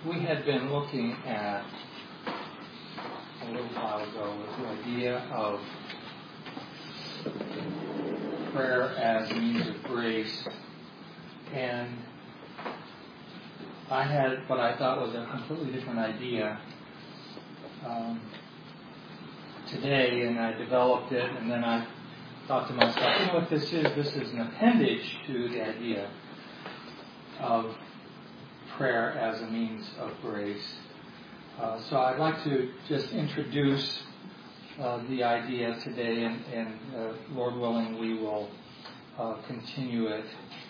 We had been looking at, a little while ago, the idea of prayer as a means of grace. And I had what I thought was a completely different idea today, and I developed it, and then I thought to myself, you know what this is? This is an appendage to the idea of prayer as a means of grace. So I'd like to just introduce the idea today, and Lord willing, we will continue it.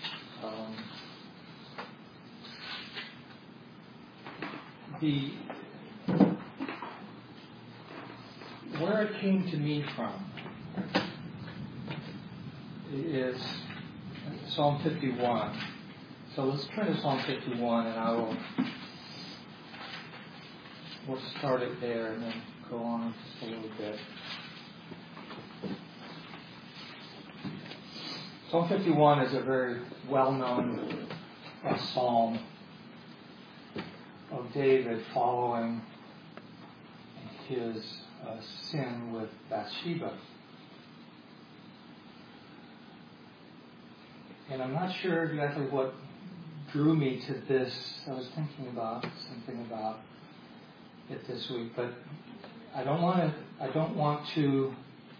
Where it came to me from is Psalm 51. So let's turn to Psalm 51, and we'll start it there and then go on just a little bit. Psalm 51 is a very well-known psalm of David following his sin with Bathsheba. And I'm not sure exactly what drew me to this. I was thinking about something about it this week, but I don't want to.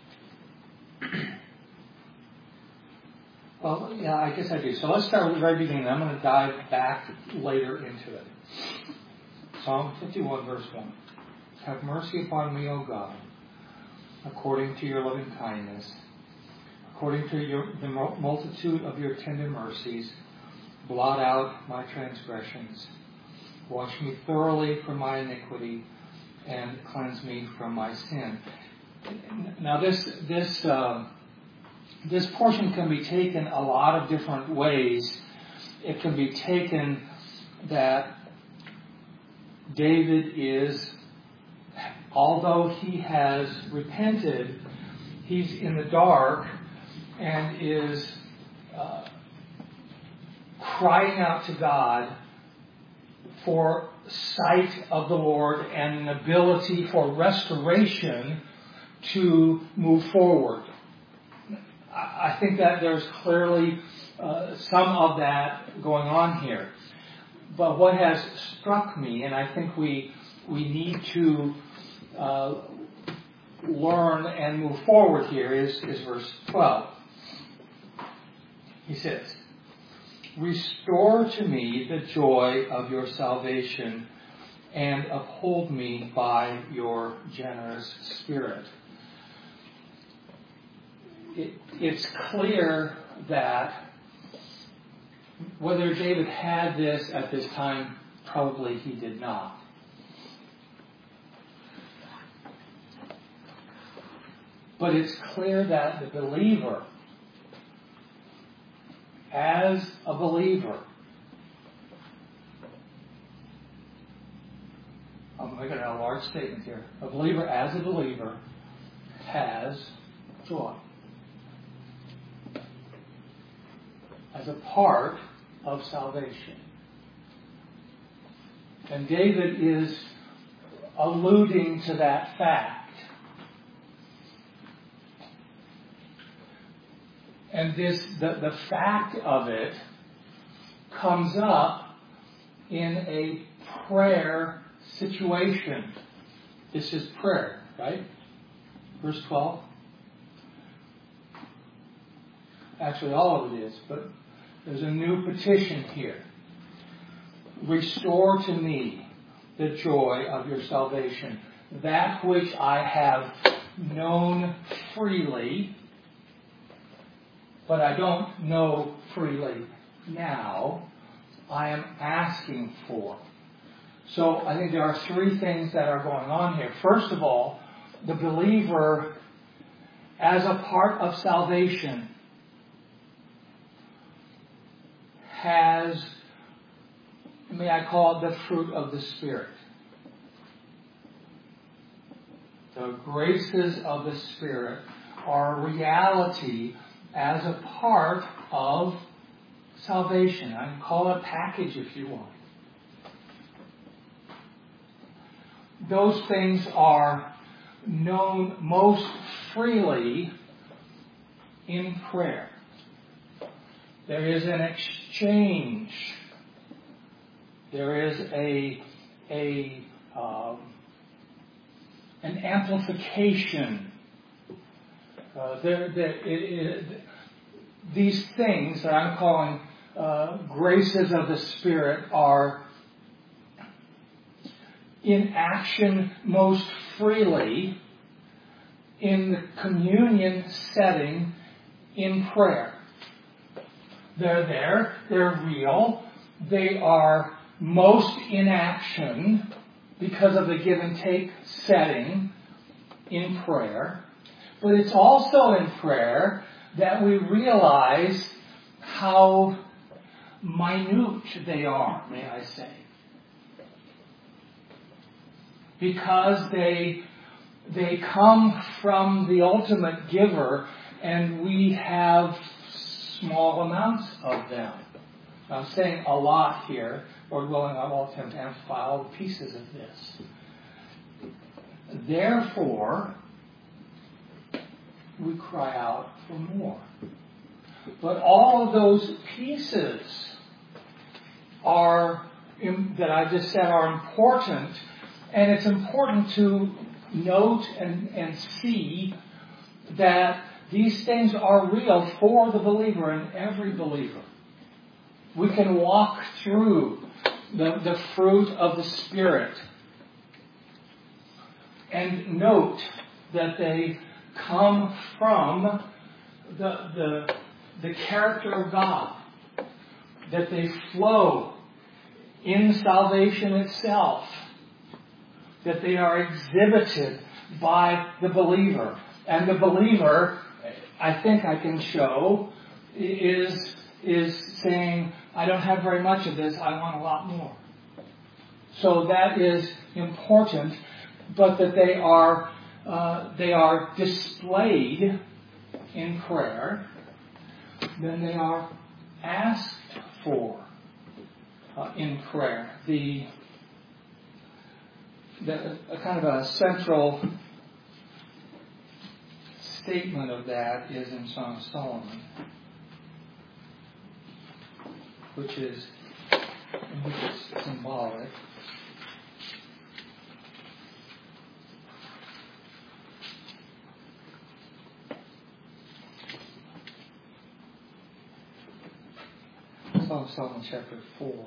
Well, yeah, I guess I do. So let's start with the very beginning. I'm going to dive back later into it. Psalm 51, verse 1. Have mercy upon me, O God, according to your loving kindness, according to the multitude of your tender mercies. Blot out my transgressions. Wash me thoroughly from my iniquity, and cleanse me from my sin. Now, this portion can be taken a lot of different ways. It can be taken that David is, although he has repented, he's in the dark and is crying out to God for sight of the Lord and an ability for restoration to move forward. I think that there's clearly some of that going on here. But what has struck me, and I think we need to learn and move forward here, is verse 12. He says, restore to me the joy of your salvation and uphold me by your generous spirit. It's clear that whether David had this at this time, probably he did not. But it's clear that the believer, as a believer, I'm making a large statement here. A believer, as a believer, has joy as a part of salvation. And David is alluding to that fact. And the fact of it comes up in a prayer situation. This is prayer, right? Verse 12. Actually, all of it is, but there's a new petition here. Restore to me the joy of your salvation, that which I have known freely, but I don't know freely now, I am asking for. So I think there are three things that are going on here. First of all, the believer, as a part of salvation, has, may I call it, the fruit of the Spirit. The graces of the Spirit are a reality as a part of salvation. I can call it a package if you want. those things are known most freely in prayer. There is an exchange. There is an amplification. These things that I'm calling graces of the Spirit are in action most freely in the communion setting in prayer. They're there, they're real, they are most in action because of the give and take setting in prayer. But it's also in prayer that we realize how minute they are, may I say. Because they come from the ultimate giver, and we have small amounts of them. I'm saying a lot here. Lord willing, I will attempt to amplify all the pieces of this. Therefore, we cry out for more. But all of those pieces that I just said are important, and it's important to note and see that these things are real for the believer and every believer. We can walk through the fruit of the Spirit and note that they come from the character of God, that they flow in salvation itself, that they are exhibited by the believer. And the believer, I think I can show, is saying, I don't have very much of this, I want a lot more. So that is important, but that they are displayed in prayer, then they are asked for in prayer. A kind of a central statement of that is in Song of Solomon, which is symbolic. Song of Solomon, chapter 4.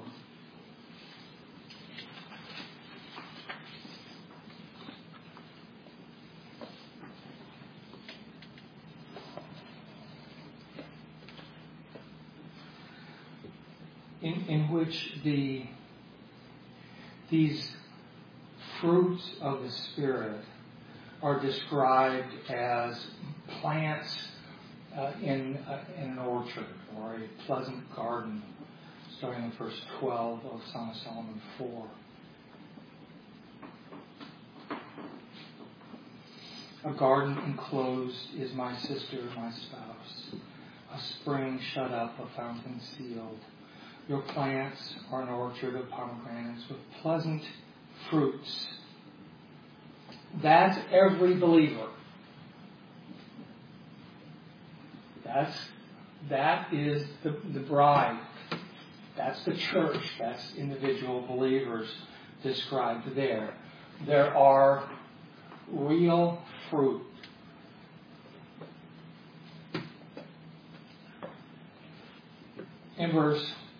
In which these fruits of the Spirit are described as plants in an orchard or a pleasant garden, starting in verse 12 of Song of Solomon 4. A garden enclosed is my sister, my spouse, a spring shut up, a fountain sealed. Your plants are an orchard of pomegranates with pleasant fruits. That's every believer. That is the bride. That's the church. That's individual believers described there. There are real fruit. In verse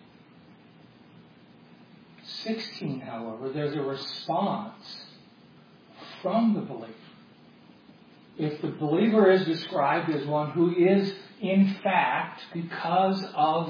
16, however, there's a response from the believer. If the believer is described as one who is, in fact, because of,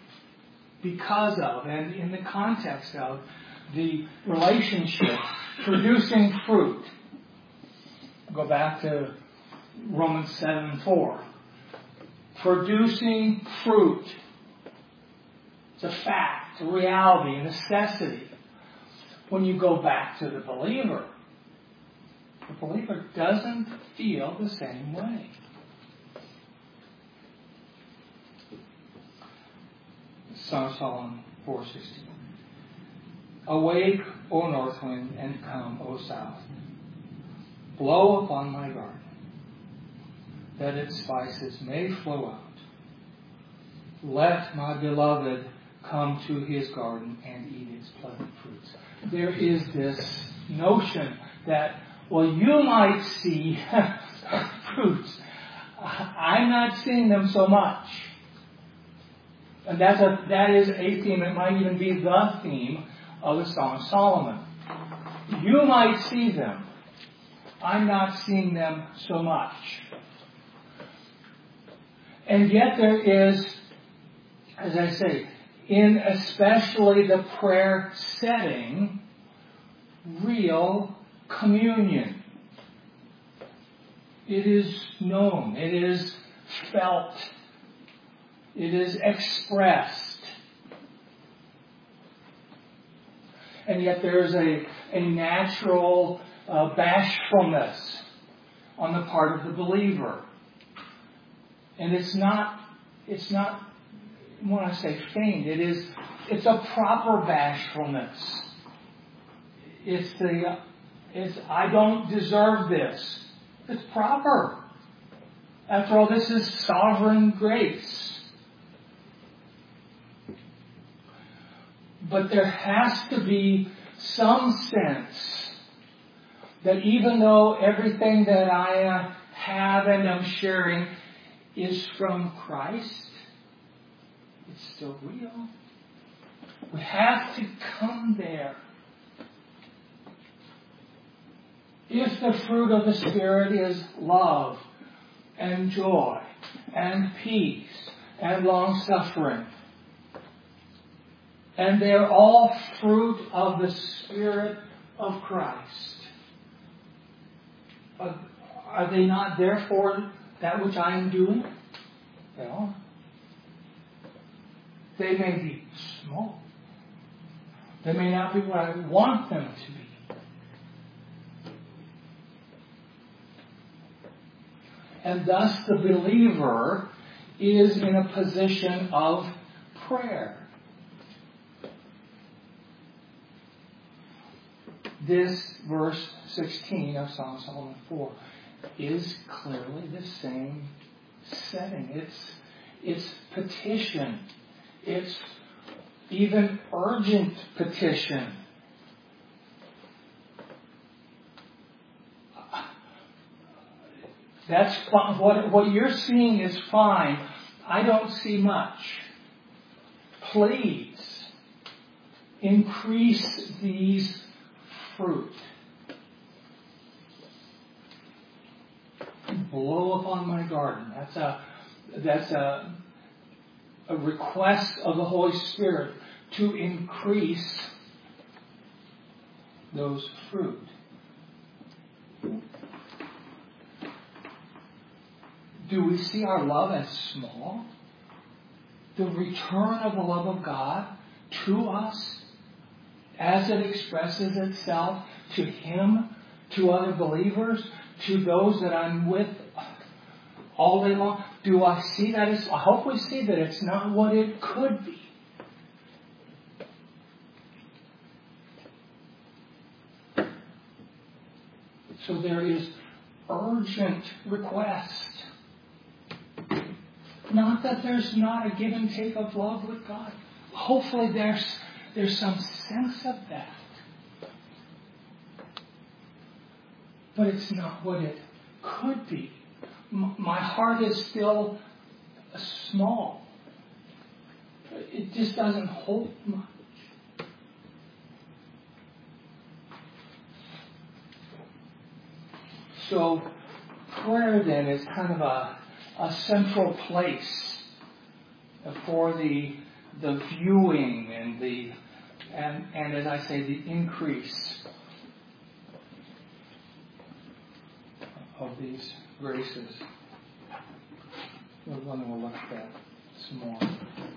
and in the context of the relationship, producing fruit. Go back to Romans 7:4. Producing fruit. It's a fact, a reality, a necessity. When you go back to the believer doesn't feel the same way. Song of Solomon 4:16. Awake, O north wind, and come, O south. Blow upon my garden, that its spices may flow out. Let my beloved come to his garden and eat its pleasant fruits. There is this notion that, well, you might see fruits. I'm not seeing them so much. And that is a theme. It might even be the theme of the Song of Solomon. You might see them. I'm not seeing them so much. And yet there is, as I say, in especially the prayer setting, real communion. It is known. It is felt. It is expressed. And yet there is a natural bashfulness on the part of the believer. And it's not when I say feigned, it's a proper bashfulness. It's I don't deserve this. It's proper. After all, this is sovereign grace. But there has to be some sense that even though everything that I have and am sharing is from Christ, it's still real. We have to come there. If the fruit of the Spirit is love and joy and peace and long-suffering, and they're all fruit of the Spirit of Christ, are they not therefore that which I am doing? Well, they may be small. They may not be what I want them to be. And thus the believer is in a position of prayer. This verse 16 of Psalm 4 is clearly the same setting. It's petition. It's even urgent petition. That's fine. What you're seeing is fine. I don't see much. Please increase these fruit. Blow upon my garden. That's a request of the Holy Spirit to increase those fruit. Do we see our love as small? The return of the love of God to us as it expresses itself to Him, to other believers, to those that I'm with all day long. Do I see that? I hope we see that it's not what it could be. So there is urgent request. Not that there's not a give and take of love with God. Hopefully there's some sense of that. But it's not what it could be. My heart is still small. It just doesn't hold much. So prayer then is kind of a central place for the viewing and as I say, the increase of these graces. We'll look at that some more.